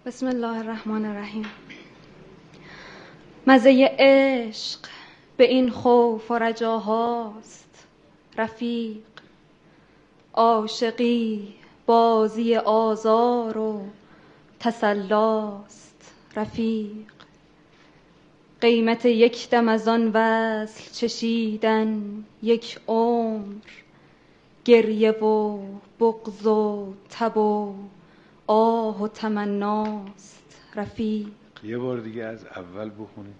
بسم الله الرحمن الرحیم. مزه عشق به این خوف و رجاهاست رفیق، عاشقی بازی آزار و تسلاست رفیق. قیمت یک دم از آن وصل چشیدن یک عمر، گریه و بغض و تب و آه و تمناست رفیق. یه بار دیگه از اول بخونید.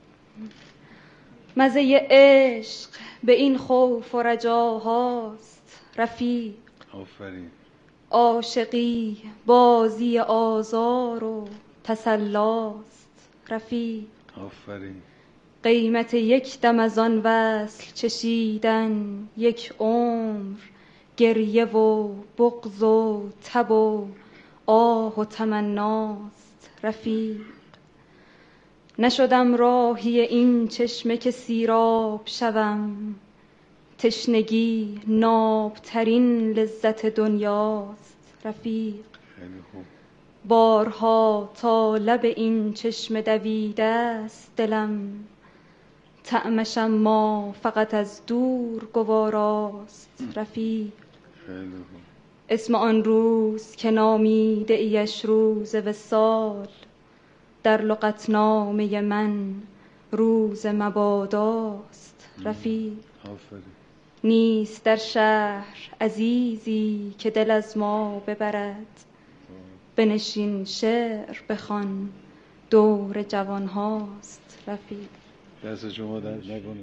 مزه عشق به این خوف و رجاهاست رفیق، آفرین. عاشقی بازی آزار و تسلاست رفیق. آفرین. قیمت یک دم از آن وصل چشیدن یک عمر، گریه و بغض و تب و آه و تمناست رفیق. نشدم راهی این چشمه که سیراب شوم، تشنگی نابترین لذت دنیاست رفیق. خیلی خوب. بارها تا لب این چشمه دویده است دلم، طعمش اما فقط از دور گواراست رفیق. خیلی خوب. اسم آن روز که نامیده ایش روز وصال، در لغتنامه من روز مباداست رفیق. آفرین. نیست در شهر عزیزی که دل از ما ببرد، بنشین شعر بخوان دور جوان هاست رفیق. دست شما درد نکنه.